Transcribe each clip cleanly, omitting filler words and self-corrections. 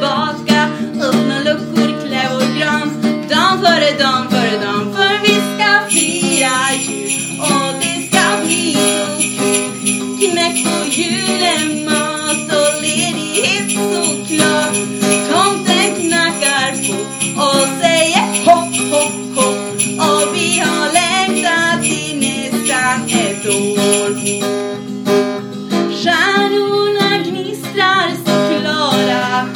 tillbaka. Öppna luckor, klä vår gran. Dan före dan, för vi ska fira jul. Och det ska bli så kul. Knäck på julemat och ledighet såklart. Tomten knackar på och säger hopp, hopp, hopp. Och vi har längtat i nästan ett år. Stjärnorna gnistrar så klara.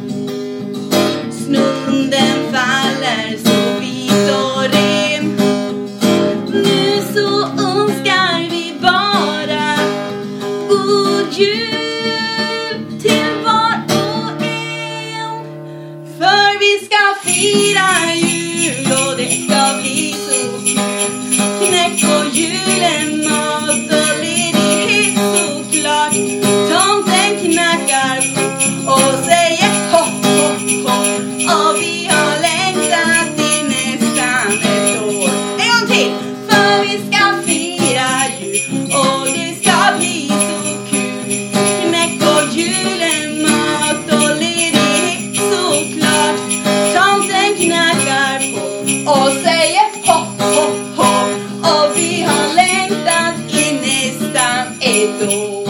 Snunden faller så vit och ren. Nu så önskar vi bara god jul till var och en. För vi ska fira jul och det ska bli så kul. Knäck på julemat och ledighet såklart. Tomten knackar på och säger hopp, hopp, hopp. Och vi har längtat i nästan ett år. En gång till! För vi ska fira jul och det ska bli så kul. Knäck på julemat och ledighet såklart. Tomten knackar på och säger hopp, hopp, hopp. Och vi har längtat i nästan ett år.